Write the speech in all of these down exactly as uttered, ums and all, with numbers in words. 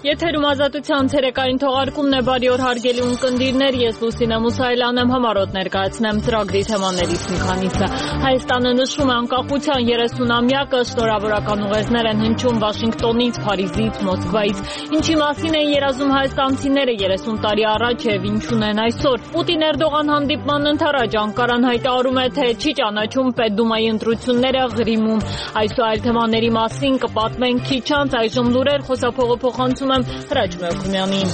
Եթերում ազատության ցերեկային թողարկումն է, բարի օր հարգելի ունկնդիրներ, ես Լուսինե Մուսայելյան եմ, համառոտ ներկայացնեմ ծրագրի թեմաներից մի քանիսը։ Հայաստանը նշում է անկախության երեսունամյակը, շնորհավորական ուղերձներ են հնչում Վաշինգտոնից, Փարիզից, Մոսկվայից։ Ինչի մասին են երազում հայաստանցիները երեսուն տարի առաջ եւ ինչ ունեն այսօր։ Պուտին-Էրդողան հանդիպման ընթരാճ Անկարան հայտարարում է, թե չի ճանաչում Պետդումայի ընտրությունները Ղրիմում։ Այս ու այլ թեմաների մասին կպատմենք քիչ անց, այժմ լուրեր, խոսափողը փոխանցում եմ Հրաչ Մերկումյանին։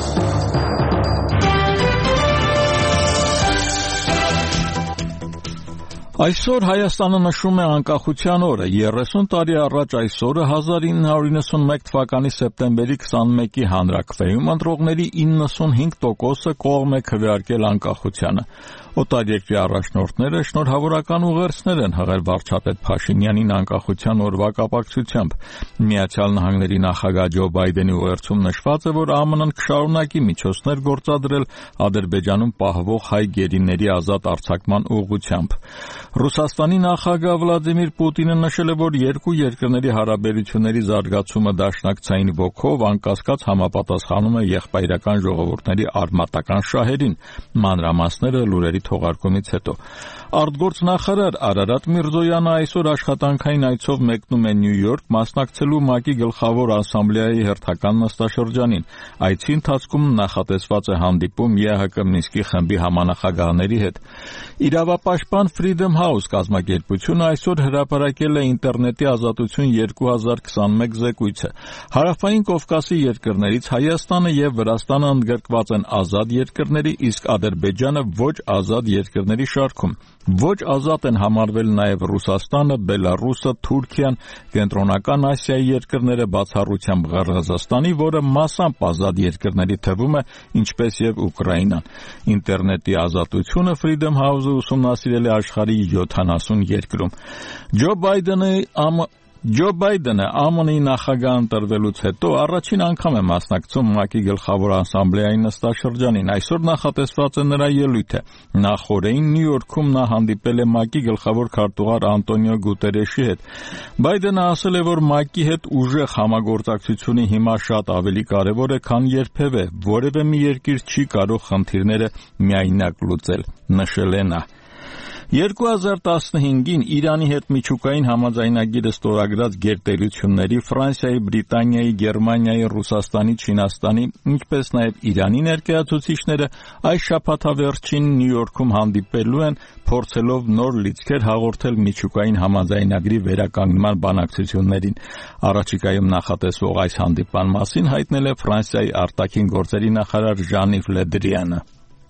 Այսօր Հայաստանը նշում է անկախության օրը։ երեսուն տարի առաջ այս օրը հազար ինը հարյուր իննսունմեկ թվականի սեպտեմբերի քսանմեկի հանրաքվեում ընտրողների իննսունհինգ տոկոսը կողմ է քվեարկել անկախությանը։ Օտարերկրի առաջնորդները շնորհավորական ուղերձներ են հղել վարչապետ Փաշինյանին անկախության օրվա կապակցությամբ։ Միացյալ Նահանգների նախագահ Ջո Բայդենի ուղերձում նշված է, որ ԱՄՆ-ն կշարունակի միջոցներ գործադրել Ադրբեջանում պահվող հայ գերիների ազատ արձակման ուղղությամբ։ Ռուսաստանի նախագահ Վլադիմիր Պուտինը նշել է, որ երկու երկրների հարաբերությունների զարգացումը դաշնակցային ոգով անկասկած համապատասխանում է եղբայրական ժողովուրդների արմատական շահերին։ Մանրամասները լուրերի թողարկումից հետո արտգործնախարար Արարատ Միրզոյանը այսօր աշխատանքային այցով մեկնում է Նյու Յորք մասնակցելու ՄԱԿ-ի գլխավոր ասամբլեայի հերթական նստաշրջանին։ Այցի ընթացքում նախատեսված է հանդիպում ԵԱՀԿ Մինսկի խմբի համանախագահների հետ։ Իրավապաշտպան Freedom House կազմակերպությունը այսօր հրապարակել է ինտերնետի ազատություն երկու հազար քսանմեկ զեկույցը։ Հարավային Կովկասի երկրներից Հայաստանը եւ Վրաստանը ընդգրկված են ազատ երկրների, իսկ Ադրբեջանը ոչ ազատ երկրների շարքում։ Ոչ ազատ են համարվել նաև Ռուսաստանը, Բելարուսը, Թուրքիան, Կենտրոնական Ասիայի երկրները, բացառությամբ Ղրղզստանի, որը մասամբ ազատ երկրների թվում է, ինչպես եւ Ուկրաինան։ Ինտերնետի ազատությունը Freedom House-ը ուսումնասիրել է աշխարհի յոթանասուն երկրում։ Ջո Բայդենը ամ Ջո Բայդենը ԱՄՆ-ի նախագահ ընտրվելուց հետո առաջին անգամ է մասնակցում ՄԱԿ-ի գլխավոր ասամբլեայի նստաշրջանին։ Այսօր նախատեսված է նրա ելույթը։ Նախորդին Նյու Յորքում նա հանդիպել է ՄԱԿ-ի գլխավոր քարտուղար Անտոնիո Գուտերեշի հետ։ Բայդենը ասել է, որ ՄԱԿ-ի հետ ուժեղ համագործակցությունը հիմա շատ ավելի կարևոր է, քան երբևէ։ Որևէ մի երկիր չի կարող խնդիրները միայնակ լուծել, նշել է նա։ երկու հազար տասնհինգին Իրանի հետ միջուկային համաձայնագիրը ստորագրած գերտերությունների Ֆրանսիայի, Բրիտանիայի, Գերմանիայի, Ռուսաստանի, Չինաստանի, ինչպես նաև Իրանի ներկայացուցիչները այս շաբաթավերջին Նյու Յորքում հանդիպելու են, փորձելով նոր լիցքեր հաղորդել միջուկային համաձայնագրի վերականգնման բանակցություններին։ Առաջիկայում նախատեսվող այս հանդիպման մասին հայտնել է Ֆրանսիայի արտաքին գործերի նախարար Ժան-Իվ Լե Դրիանը։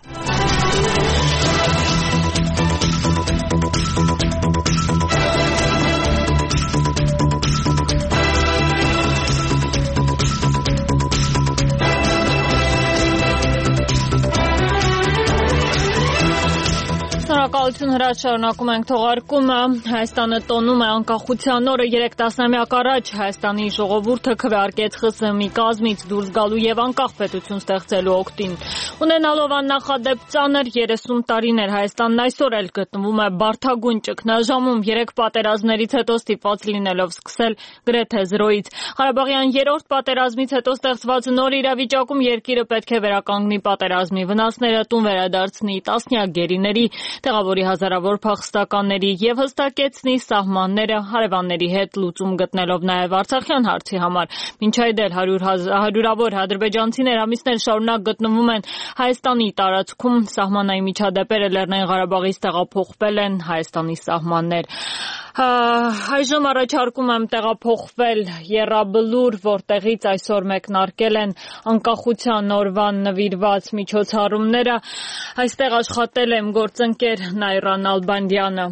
Շնորհակալություն Հրաչ, շարունակում ենք թողարկումը։ Հայաստանը տոնում է անկախության օրը։ Երեք տասնամյակ առաջ Հայաստանի ժողովուրդը քվեարկեց ԽՍՀՄ-ի կազմից դուրս գալու եւ անկախ պետություն ստեղծելու օգտին։ Ունենալով աննախադեպ ծանր երեսուն տարիներ, Հայաստանն այսօր էլ գտնվում է բարդագույն ճգնաժամում, երեք պատերազմներից հետո ստիպված լինելով սկսել գրեթե զրոյից։ Ղարաբաղյան երրորդ պատերազմից հետո ստեղծված նոր իրավիճակում երկիրը պետք է վերականգնի պատերազմի վնասները, տուն վերադարձնի տասնյակ գերիների, տեղավորի հազարավոր փախստականների եւ հստակեցնի սահմանները հարևանների հետ լուծում գտնելով նաեւ Արցախյան հարցի համար։ Մինչ այդ էլ հարյուրավոր ադրբեջանցիներ ամիսներ շարունակ գտնվում են Հայաստանի տարածքում, սահմանային միջադեպերը Լեռնային Ղարաբաղից տեղափոխվել են Հայաստանի սահմաններ։ Այժմ առաջարկում եմ տեղափոխվել Եռաբլուր, որտեղից այսօր մեկնարկել են անկախության օրվան նվիրված միջոցառումները։ Այստեղ աշխատել եմ գործընկեր Նայրան Ալբանդյանը։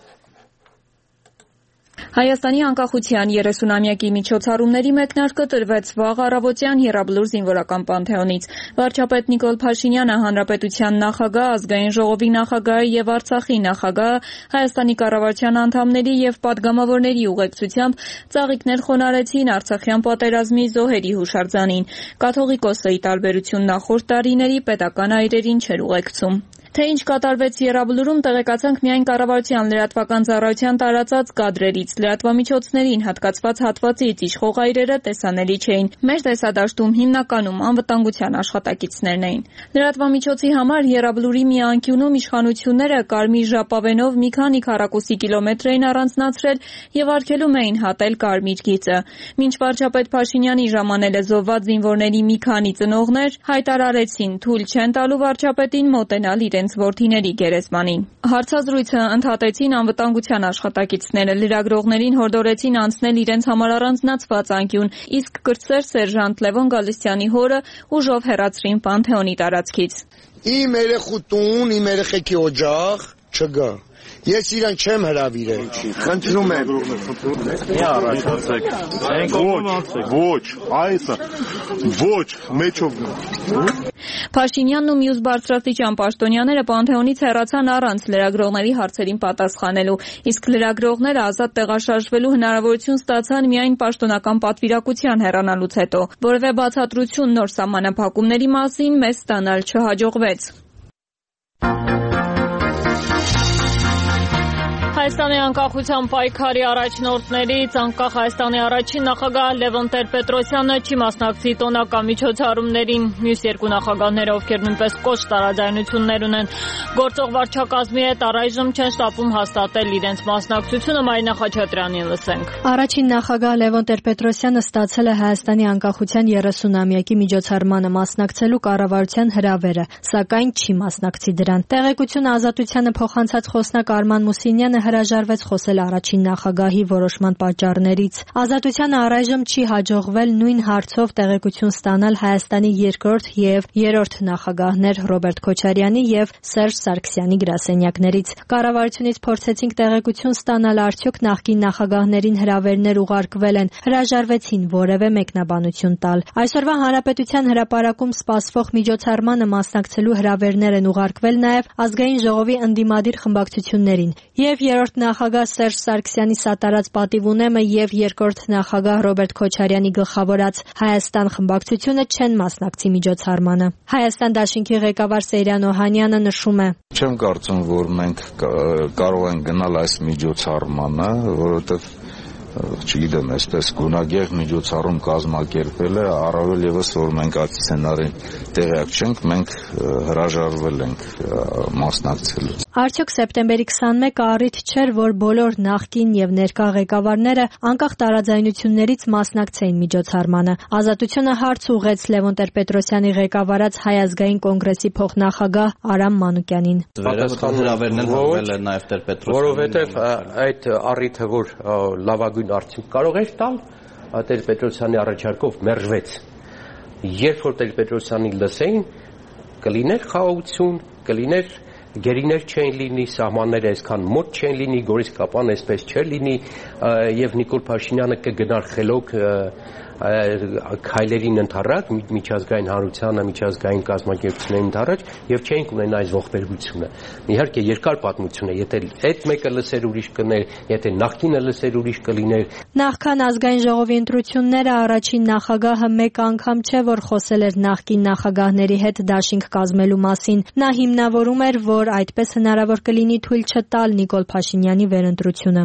Հայաստանի անկախության երեսունամյակի միջոցառումների մեկնարկը տրվեց վաղ առավոտյան Եռաբլուր զինվորական պանթեոնից։ Վարչապետ Նիկոլ Փաշինյանը, Հանրապետության նախագահ, Ազգային ժողովի նախագահը եւ Արցախի նախագահը Հայաստանի կառավարության անդամների եւ պատգամավորների ուղեկցությամբ ծաղիկներ խոնարհեցին Արցախյան պատերազմի զոհերի հուշարձանին։ Կաթողիկոսը, ի տարբերություն նախորդ տարիների, պետական այրերին չէր ուղեկցում։ Թե ինչ կատարվեց Եռաբլուրում, տեղեկացանք միայն կառավարության լրատվական ծառայության տարածած կադրերից։ Լրատվամիջոցներին հատկացված հատվածից իշխող այրերը տեսանելի չէին։ Մեր տեսադաշտում հիմնականում անվտանգության աշխատակիցներն էին։ Լրատվամիջոցի համար Եռաբլուրի մի անկյունում իշխանությունները կարմիր ժապավենով մի քանի քառակուսի կիլոմետր էին առանձնացրել եւ արգելում էին հատել կարմիր գիծը։ Մինչ վարչապետ Փաշինյանի ժամանելը զոհված զինվորների մի քանի ծնողներ հայտարարեցին թույլ չեն տալու վարչապետին մոտենալ իրենց որդիների գերեզմանին։ Հարցազրույցը ընդհատեցին անվտանգության աշխատակիցները, լրագրողներին հորդորեցին անցնել իրենց համար առանձնացված անկյուն, իսկ կրտսեր սերժանտ Լևոն Գալստյանի հորը ուժով հեռացրին Պանթեոնի տարածքից։ Իմ երեխու տուն, իմ երեխեքի օջախ չգա։ Ես իրան չեմ հրավիրել։ Խնդրում եմ։ Մի առաջացեք։ Ոչ, այսը ոչ, մեջով։ Փաշինյանն ու մյուս բարձրաստիճան պաշտոնյաները Պանթեոնից հեռացան առանց լրագրողների հարցերին պատասխանելու, իսկ լրագրողները ազատ տեղաշարժվելու հնարավորություն ստացան միայն պաշտոնական պատվիրակության հեռանալուց հետո։ Որևէ բացատրություն նոր սահմանափակումների մասին մեզ ստանալ չհաջողվեց։ Հայաստանի անկախության պայքարի առաջնորդներից անկախ Հայաստանի առաջին նախագահ Լևոն Տեր-Պետրոսյանը չի մասնակցի տոնական միջոցառումներին։ Մյուս երկու նախագահները, ովքեր նույնպես կոշտ տարաձայնություններ ունեն գործող վարչակազմի հետ, առայժմ չեն շտապում հաստատել իրենց մասնակցությունը։ Մարինա Խաչատրյանին լսենք։ Առաջին նախագահ Լևոն Տեր-Պետրոսյանը ստացել է Հայաստանի անկախության երեսունամյակի միջոցառմանը մասնակցելու կառավարության հրավերը, սակայն չի մասնակցի դրան։ Տեղեկությունը Ազատությանը փոխանցած խոսնակ Արման Մուսինյանը հրաժարվեց խոսել առաջին նախագահի որոշման պատճառներից։ Ազատությանը առայժմ չի հաջողվել նույն հարցով տեղեկություն ստանալ Հայաստանի երկրորդ եւ երրորդ նախագահներ Ռոբերտ Քոչարյանի եւ Սերժ Սարգսյանի գրասենյակներից։ Կառավարությունից փորձեցինք տեղեկություն ստանալ, արդյոք նախկին նախագահներին հրավերներ ուղարկվել են, հրաժարվեցին որևէ մեկնաբանություն տալ։ Այսօրվա Հանրապետության հրապարակում սպասվող միջոցառմանը մասնակցելու հրավերներ են ուղարկվել նաեւ Ազգային ժողովի ընդդիմադիր խմբակցություններին եւ երրորդ նախագահ Սերժ Սարգսյանի սատարած պատիվունեմը եւ երկրորդ նախագահ Ռոբերտ Քոչարյանի գլխավորած Հայաստան խմբակցությունը չեն մասնակցի միջոցառմանը։ Հայաստան դաշինքի ղեկավար Սեյրան Օհանյանը նշում է. Չեմ կարծում, որ մենք կարող ենք գնալ այս միջոցառմանը, որովհետեւ չգիտեմ, այսպես գունագեղ միջոցառում կազմակերպել է, առավել եւս որ մենք այդ սցենարին տեղյակ չենք, մենք հրաժարվել ենք մասնակցելուց։ Արդյոք սեպտեմբերի քսանմեկը առիթ չէր, որ բոլոր նախկին եւ ներկա ղեկավարները անկախ տարաձայնություններից մասնակցեին միջոցառմանը։ Ազատությունը հարց ուղղեց Լևոն Տեր-Պետրոսյանի ղեկավարած Հայ ազգային կոնգրեսի փոխնախագահ Արամ Մանուկյանին։ Պատասխաններն են հողվել են նաեւ Տեր-Պետրոսյանին, որովհետեւ այդ առիթը, որ լավագույն արդյունք կարող էր տալ, Տեր-Պետրոսյանի առաջարկով մերժվեց։ Երբ որ Տեր-Պետրոսյանի լսեին, կլիներ խաղաղություն, կլիներ գերիներ չեն լինի, սահմանները այսքան մոտ չեն լինի, Գորիսկապան այսպես չէր լինի եւ Նիկոլ Փաշինյանը կգնար խելոք քայլերին ընդառաջ, միջազգային հանրությանը, միջազգային կազմակերպություններին ընդառաջ եւ չէին ունենա այս ողբերգությունը։ Իհարկե երկար պատմություն է, եթե այդ մեկը լսեր ուրիշ կներ, եթե նախկինը լսեր ուրիշ կլիներ։ Նախքան ազգային ժողովի ընտրությունները առաջին նախագահը մեկ անգամ չէ, որ խոսել էր նախկին նախագահների հետ դաշինք կազմելու մասին։ Նա հիմնավորում էր, որ այդպես հնարավոր կլինի թույլ չտալ Նիկոլ Փաշինյանի վերընտրությունը։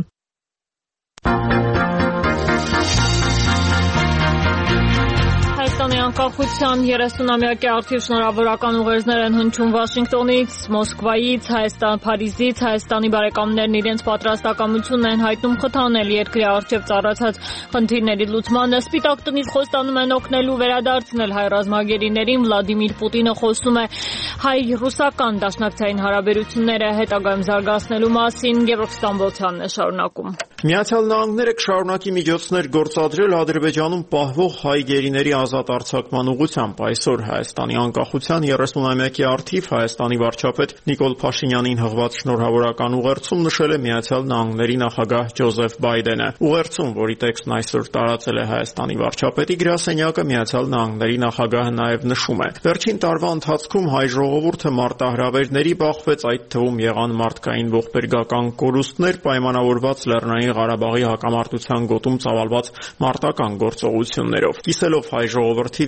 Հայաստանի անկախության երեսունամյակի առթիվ շնորհավորական ուղերձներ են հնչում Վաշինգտոնից, Մոսկվայից, Հայաստան, Փարիզից։ Հայաստանի բարեկամներն իրենց պատրաստակամությունն են հայտնում խթանել երկրի առջև ծառացած խնդիրների լուծմանը։ Սպիտակ տնից խոստանում են օգնելու վերադարձնել հայ ռազմագերիներին։ Վլադիմիր Պուտինը խոսում է հայ-ռուսական դաշնակցային հարաբերությունները հետագայում զարգացնելու մասին։ Գևորգ Ստամբոլցյանն է շարունակում։ Միացյալ Նահանգները կշարունակի միջոցներ գործադրել Ադրբեջանում պահվող հայ գերիների ազատ արձակման ուղղությամբ։ Այսօր Հայաստանի անկախության երեսունամյակի առթիվ Հայաստանի վարչապետ Նիկոլ Փաշինյանին հղված շնորհավորական ուղերձում նշել է Միացյալ Նահանգների նախագահ Ջոզեֆ Բայդենը։ Ուղերձում, որի տեքստն այսօր տարածել է Հայաստանի վարչապետի գրասենյակը, Միացյալ Նահանգների նախագահը նաև նշում է. Վերջին տարվա ընթացքում հայ ժողովուրդը մարտահրավերների բախվեց, այդ թվում եղան մարդկային ողբերգական կորուստներ, պայմանավորված Լեռնային Ղարաբաղի հակամարտության գոտում ծավալված մարտական գործողություններով։ Կիսելով հայ ժողովրդի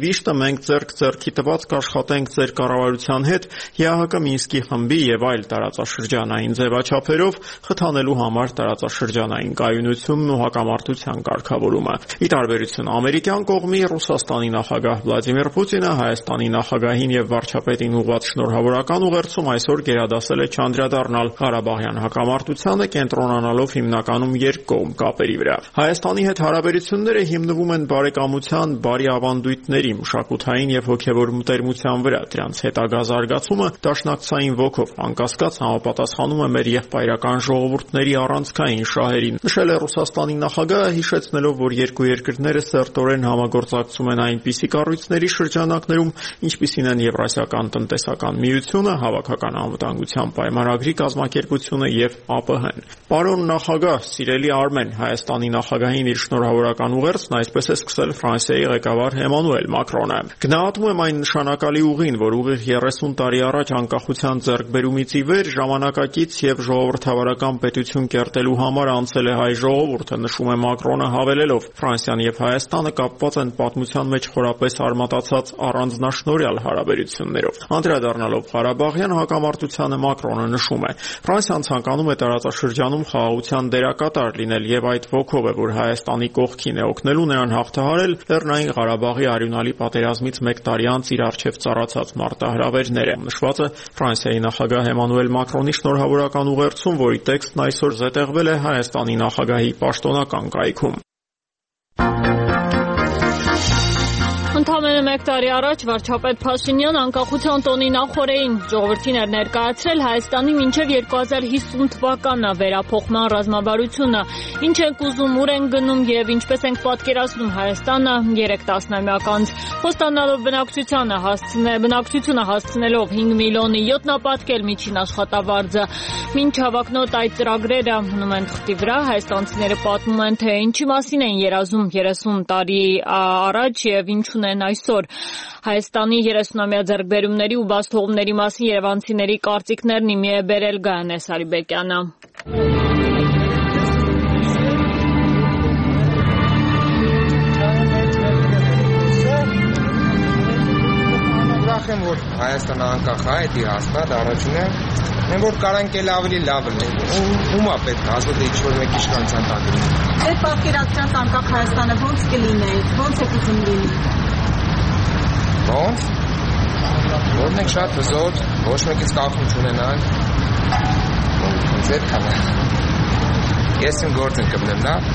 վիշտը մենք ձեռք ձեռքի տված կաշխատենք ձեր կառավարության հետ ԵԱՀԿ Մինսկի խմբի եւ այլ տարածաշրջանային ձևաչափերով խթանելու համար տարածաշրջանային կայունությունն ու հակամարտության կարգավորումը։ Ի տարբերություն ամերիկյան կողմի, Ռուսաստանի նախագահ Վլադիմիր Պուտինը Հայաստանի նախագահին եւ վարչապետին ուղղված շնորհավորական ուղերձում այսօր գերադասել է չանդրադառնալ Ղարաբաղյան հակամարտությանը, կենտրոնանալով հիմնականում երկկողմ կապերի վրա։ Հայաստանի հետ հարաբերությունները հիմնվում են բարեկամության, բարի ավանդույթների, մշակութային եւ հոգեվոր մտերմության վրա։ Դրանց հետագա զարգացումը դաշնակցային ոգով անկասկած համապատասխանում է մեր եղբայրական ժողովուրդների առանցքային շահերին, նշել է Ռուսաստանի նախագահը, հիշեցնելով, որ երկու երկրները սերտորեն համագործակցում են այնպիսի կառույցների շրջանակներում, ինչպիսին են Եվրասիական տնտեսական միությունը, Հավաքական անվտանգության պայմանագրի կազմակերպությունը եւ ԱՊՀ-ն։ Պարոն նախագահ, սիրելի Արմեն, Հայաստանի նախագահին իր շնորհավորական ուղերձն այսպես է սկսել Ֆրանսիայի ղեկավար Էմանուել Մակրոնը։ Գնահատում եմ այն նշանակալի ուղին, որ ուղիղ երեսուն տարի առաջ անկախության ձեռքբերումից ի վեր ժամանակակից եւ ժողովրդավարական պետություն կերտելու համար անցել է հայ ժողովուրդը, նշում է Մակրոնը, հավելելով. Ֆրանսիան եւ Հայաստանը կապված են պատմության մեջ խորապես արմատացած առանձնաշնորհյալ հարաբերություններով։ Անդրադառնալով Ղարաբաղյան հակամարտությանը Մակրոնը նշում է. Ֆրանսիան ցանկանում է տարածաշրջանում խաղաղության դերակատար լինել եւ այդ ոգով է, որ Հայաստանի կողքին է օգնելու նրան հաղթահարել Լեռնային Ղարաբաղի արյունալի պատերազմից մեկ տարի անց իր առջև ծառացած մարտահրավերները։ Նշված է Ֆրանսիայի նախագահ Էմանուել Մակրոնի շնորհավորական ուղերձում, որի տեքստն այսօր զետեղվել է Հայաստանի նախագահի պաշտոնական կայքում։ Ընդամենը մեկ տարի առաջ վարչապետ Փաշինյան անկախության տոնի նախօրեին ժողովրդին էր ներկայացրել Հայաստանի մինչև երկու հազար հիսուն թվականը վերափոխման ռազմավարությունը, ինչ ենք ուզում, ուր ենք գնում եւ ինչպես ենք պատկերացնում Հայաստանը երեք տասնամյակ անց, խոստանալով բնակչությանը հասցնել բնակչությունը հասցնելով հինգ միլիոնի յոթնապատկել միջին աշխատավարձը։ Մինչ հավակնոտ այդ ծրագրերը մնում են թղթի վրա, հայաստանցիները պատմում են, թե ինչի մասին են երազում երեսուն տարի առաջ եւ ինչ ունեն այսօր։ Հայաստանի երեսունամյա ձեռքբերումների ու բացթողումների մասին երևանցիների կարծիքներն իմի է բերել Գայանե Սարիբեկյանը։ Ուրախ եմ, որ Հայաստանը անկախ է, դա հաստատ առաջինը։ Մենք որ կարանք էլ ավելի լավ լինենք։ Ում է պետք ազատ է ինչ-որ մեկ իշխանության տակ լինի։ Այդ պատկերացրած անկախ Հայաստանը ո՞նց կլիներ, ո՞նց է ուզում լինի։ Ո՞նց։ Որ մենք շատ հզոր, ոչ մեկից կախում չունենանք։ Ձեր կանա։ Ես իմ գործն կմնեմ, լավ։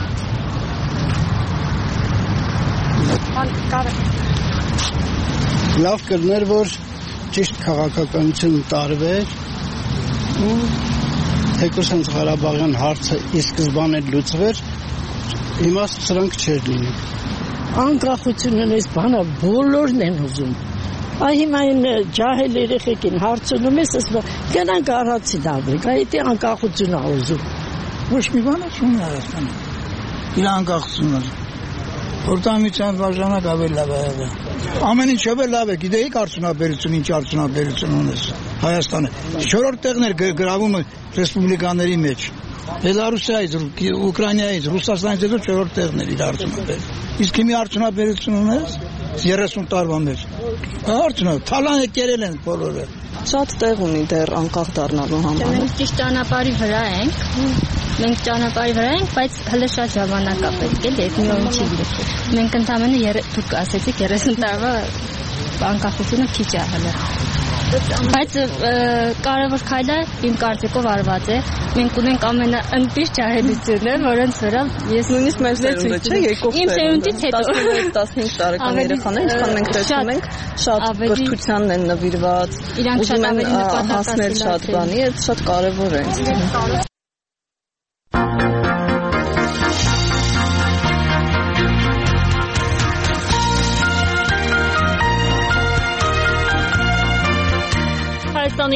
Լավ կլներ, որ ճիշտ քաղաքականություն տարվեր ու թեկուզ հենց Ղարաբաղյան հարցը ի սկզբանե լուծվեր, հիմա սրանք չէր լինի։ Անկախությունն այս բանը բոլորն են ուզում։ Այ հիմա այն ջահել երեխեքին հարցնում ես, ասում գնանք Արարատին ապրենք, այ դա անկախություն է ուզում։ Ոչ մի բան չունի Հայաստանը։ Իր անկախությունը։ Որտամիցյան վարժանակ ավելի լավ է եղել։ Ամեն ինչ ավելի լավ է, գիտեիք արդյունաբերություն, ինչ արդյունաբերություն ունես Հայաստանը։ Չորրորդ տեղն էր գրավում ռեսպուբլիկաների մեջ։ Բելարուսիայից, Ուկրաինայից, Ռուսաստանից հետո չորրորդ տեղն էր իր արդյունաբերությունը։ Իսկ հիմի արդյունաբերություն ունես երեսուն տարվա մեջ։ Արդյունը թալանը կերել են բոլորը։ Շատ տեղ ունի դեռ անկախ դառնալու համար։ Մենք ճիշտ ճանապարհի վրա ենք։ Մենք ճանապարհի վրա ենք, բայց հələ շատ ժամանակ է պետք է, դեպի մի չի գիտի։ Մենք ընդամենը դուք ասեցիք երեսուն տարվա անկախությունը քիչ է հələ։ Բայց կարևոր քայլը իմ կարծիքով արված է։ Մենք ունենք ամենաընտիր ջահելությունը, որոնց վրա ես նույնիսկ մեր սերունդը չէ, եկող իմ սերունդից հետո տասնհինգ տարեկան երեխաներ, ինչքան մենք տեսնում ենք, շատ կրթությանն են նվիրված, ուզում են հասնել շատ բանի, այդ շատ կարևոր է։ Հայաստանի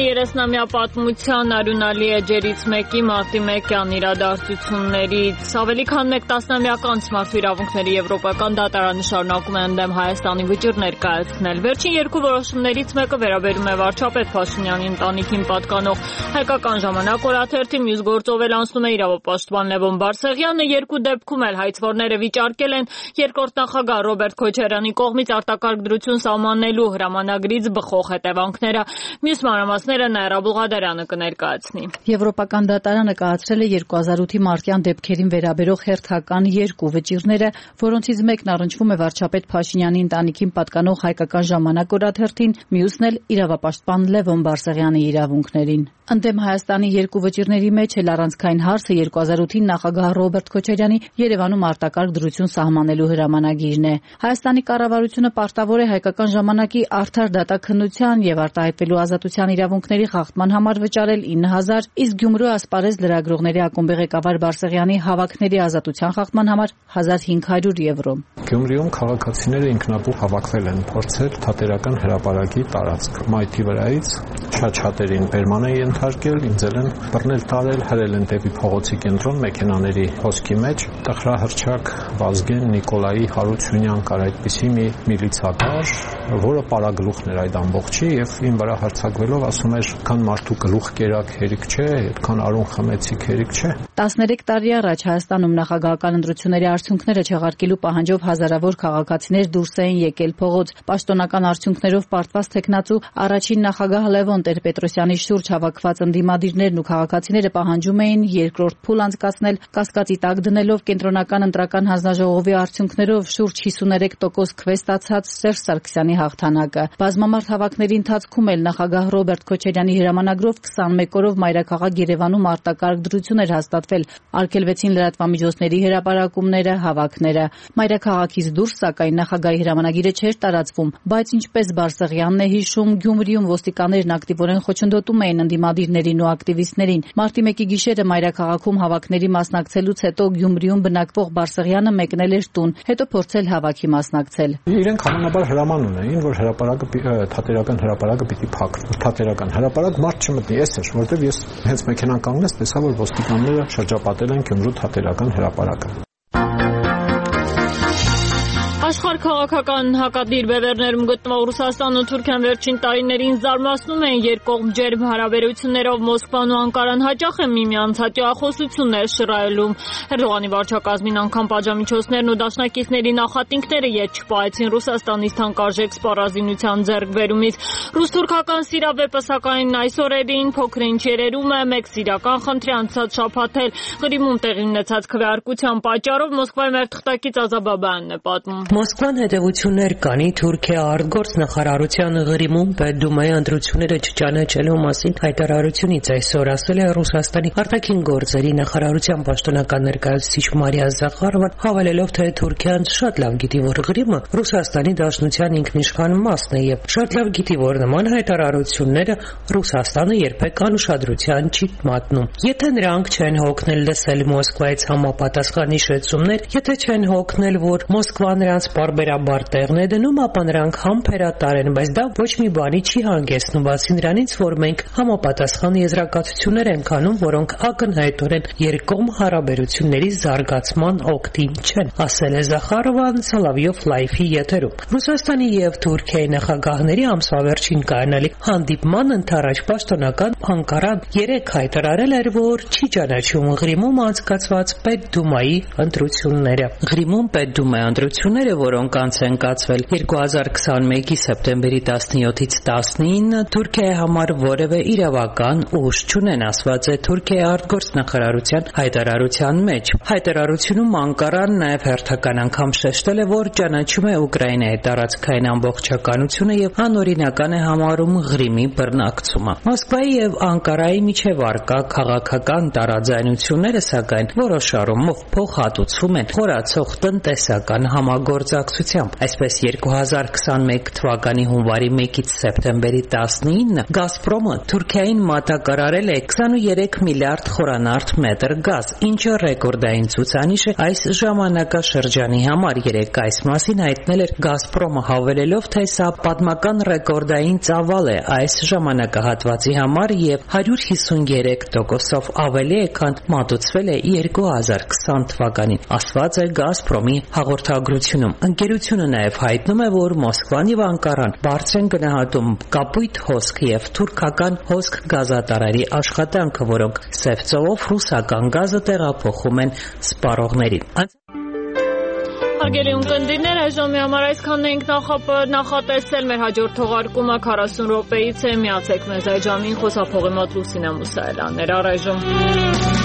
երեսնամյա պատմության արյունալի էջերից մեկի մարտի մեկյան իրադարձություններից ավելի քան մեկ տասնամյակ անց Մարդու իրավունքների Եվրոպական դատարանը շարունակում է ընդդեմ Հայաստանի վճիռներ կայացնել։ Վերջին երկու որոշումներից մեկը վերաբերում է վարչապետ Փաշինյանի ընտանիքին պատկանող Հայկական ժամանակ օրաթերթի, մյուս գործով էլ անցնում է իրավապաշտպան Լևոն Բարսեղյանը։ Երկու դեպքում էլ հայցվորները վիճարկել են երկրորդ նախագահ Ռոբերտ Քոչարյանի կողմից արտակարգ դրություն սահմանելու հրամանագրից բխող հետևանքները։ Մյուս մանրամասները Նաիրա Բուղադարյանը կներկայացնի։ Եվրոպական դատարանը կայացրել է երկու հազար ութի մարտյան դեպքերին վերաբերող հերթական երկու վճիռները, որոնցից մեկն առնչվում է վարչապետ Փաշինյանի ընտանիքին պատկանող Հայկական ժամանակ օրաթերթին, մյուսն էլ իրավապաշտպան Լևոն Բարսեղյանի իրավունքներին։ Ընդդեմ Հայաստանի երկու վճիռների մեջ էլ առանցքային հարցը երկու հազար ութին նախագահ Ռոբերտ Քոչարյանի Երևանում արտակարգ դրություն սահմանելու հրամանագիրն է։ Հայաստանի կառավարությունը պարտավոր է Հայկական ժամանակի արդար դատաքննության եւ արտահայտվելու ազատության իրավունքների խախտման համար վճարել ինը հազար, իսկ Գյումրու ասպարեզ լրագրողների ակումբի ղեկավար Բարսեղյանի հավաքների ազատության խախտման համար հազար հինգ հարյուր եվրո։ Գյումրիում քաղաքացիները ինքնաբուխ հավաքվել են փորձել թատերական հրապարակի տարածք մայթի վրայից չաչհատերին բերման է ենթարկել, ինձել են բռնել տարել, հրել են դեպի փողոցի կենտրոն մեքենաների հոսքի մեջ, տխրահռչակ Վազգեն Նիկոլայի Հարությունյան կար այդպիսի մի միլիցակար, որը պարագլուխն էր այդ ամբողջի եւ ին վրա հարձակվելով ասում էր, քան մարդու գլուխ կերակ հերիք չէ, այդքան արուն խմեցիք հերիք չէ։ տասներեք տարի առաջ Հայաստանում նախագահական ընտրությունների արդյունքները չեղարկելու պահանջով հազարավոր քաղաքացիներ դուրս էին եկել փողոց։ Պաշտոնական արդյունքներով պարտված թեկնածու առաջին նախագահ Լևոն Տեր-Պետրոսյանի շուրջ հավաքված ընդդիմադիրներն ու քաղաքացիները պահանջում էին երկրորդ փուլ անցկացնել, կասկածի տակ դնելով կենտրոնական ընտրական հանձնաժողովի արդյունքներով շուրջ հիսուներեք տոկոս քվե ստացած Սերժ Սարգսյանի հաղթանակը։ Բազմամարդ հավաքների ընթացքում էլ նախագահ Ռոբերտ Քոչարյանի հրամանագրով քսանմեկ օրով մայրաքաղաք Երևանում արտակարգ դրություն էր հաստատվել, արգելվեցին լրատվամիջոցների հրապարակումները, հավաքները։ Մայրաքաղաքից դուրս, սակայն, նախագահի հրամանագիրը չէր տարածվում, բայց ինչպես Բարսեղյանն է հիշում, Գյումրիում ոստիկաններն ակտիվորեն խոչընդոտում էին ընդդիմադիրներին ու ակտիվիստներին։ Մարտի մեկի գիշերը մայրաքաղաքում հավաքների մասնակցելուց հետո Գյումրիում բնակվող Բարսեղյանը մեկնել էր տուն, հետո փորձել հավաքի մասնակցել։ Իրենք համանաբար հրաման ունեին, որ հրապարակը թատերական հրապարակը պիտի փակվի։ Թատերական հրապարակ մարդ չմտնի, էս էր, որտեվ ես հենց մեքենան կանգնեց, տեսա, որ ոստիկանները շրջապատել են Գյումրու թատերական հրապարակը։ Աշխարհ քաղաքական հակադիր բևեռներում գտնվող Ռուսաստանն ու Թուրքիան վերջին տարիներին զարմացնում են երկկողմ ջերմ հարաբերություններով Մոսկվան ու Անկարան հաճախ են միմյանց հաճախոսություններ շռայլում։ Էրդողանի վարչակազմին անգամ պատժամիջոցներն ու դաշնակիցների նախատինքները ետ չպահեցին Ռուսաստանից թանկարժեք սպառազինության ձեռքբերումից։ Ռուս-թուրքական սիրավեպը սակայն այս օրերին փոքր-ինչ երերում է մեկ սիրական խնդրի անցած շաբաթ էլ Ղրիմում տեղի ունեցած քվեարկության պատճառով Մոսկվայի մեր թղթակից Ազաբաբյանն է պատմում։ Մոսկվան հետևություններ կանի Թուրքիա արտգործնախարարության Ղրիմում Պետդումայի ընտրությունները չճանաչելու մասին հայտարարությունից այսօր ասել է Ռուսաստանի արտաքին գործերի նախարարության պաշտոնական ներկայացուցիչ Մարիա Զախարովան, հավելելով, թե Թուրքիան շատ լավ գիտի, որ Ղրիմը Ռուսաստանի Դաշնության ինքնիշխան մասն է եւ շատ լավ գիտի, որ նման հայտարարությունները Ռուսաստանը երբեք անուշադրության չի մատնում։ Եթե նրանք չեն հոգնել լսել Մոսկվայից համապատասխան հիշեցումներ, եթե չեն հոգնել, որ Մոսկվան նրանց բարբերաբար տեղն է դնում, ապա նրանք համբերատար են, բայց դա ոչ մի բանի չի հանգեցնում, բացի նրանից, որ մենք համապատասխան եզրակացություններ ենք անում, որոնք ակնհայտորեն երկկողմ հարաբերությունների զարգացման օգտին չեն, ասել է Զախարովան Սալավյով լայվի եթերում։ Ռուսաստանի եւ Թուրքիայի նախագահների ամսվա կայանալի հանդիպման ընթരാճ պաշտոնական Անկարան երեկ հայտարարել էր, որ չի ճանաչում Ղրիմում անցկացված Պետդումայի ընտրությունները։ Ղրիմում Պետդումայի ընտրությունները, որոնք անց են կացվել երկու հազար քսանմեկի սեպտեմբերի տասնյոթից տասնինը, Թուրքիայի համար որևէ իրավական ուժ չունեն, ասված է Թուրքիայի արտգործնախարարության հայտարարության մեջ։ Հայտարարությունում Անկարան նաև հերթական անգամ շեշտել է, որ ճանաչում է Ուկրաինայի տարածքային ամբողջականությունը եւ անօրինական է համարում Ղրիմի բռնակցումը։ Մոսկվայի եւ Անկարայի միջև առկա քաղաքական տարաձայնությունները, սակայն, որոշ առումով փոխհատուցվում են խորացող տնտեսական համագործակցության համագործակցությամբ։ Այսպես երկու հազար քսանմեկ թվականի հունվարի մեկից սեպտեմբերի տասնինը Գազպրոմը Թուրքիային մատակարարել է քսանուերեք միլիարդ խորանարդ մետր գազ, ինչը ռեկորդային ցուցանիշ է այս ժամանակաշրջանի համար։ Երեկ այս մասին հայտնել էր Գազպրոմը, հավելելով, թե սա պատմական ռեկորդային ծավալ է այս ժամանակահատվածի համար եւ հարյուր հիսունյերեք տոկոսով ավելի է, քան մատուցվել է երկու հազար քսան թվականին, ասված է Գազպրոմի հաղորդագրությունում։ Ընկերությունը նաև հայտնում է, որ Մոսկվան եւ Անկարան բարձր են գնահատում կապույտ հոսք եւ թուրքական հոսք գազատարարի աշխատանքը, որոնք սև ծովով ռուսական գազը տեղափոխում են սպառողներին։ Հարգելի ունկնդիրներ, այժմի համար այսքանն ենք նախատեսել, մեր հաջորդ թողարկումը քառասուն րոպեից է, միացեք մեզ այդ ժամին, խոսափողի մոտ Լուսինե Մուսայելյանն էր, առայժմ։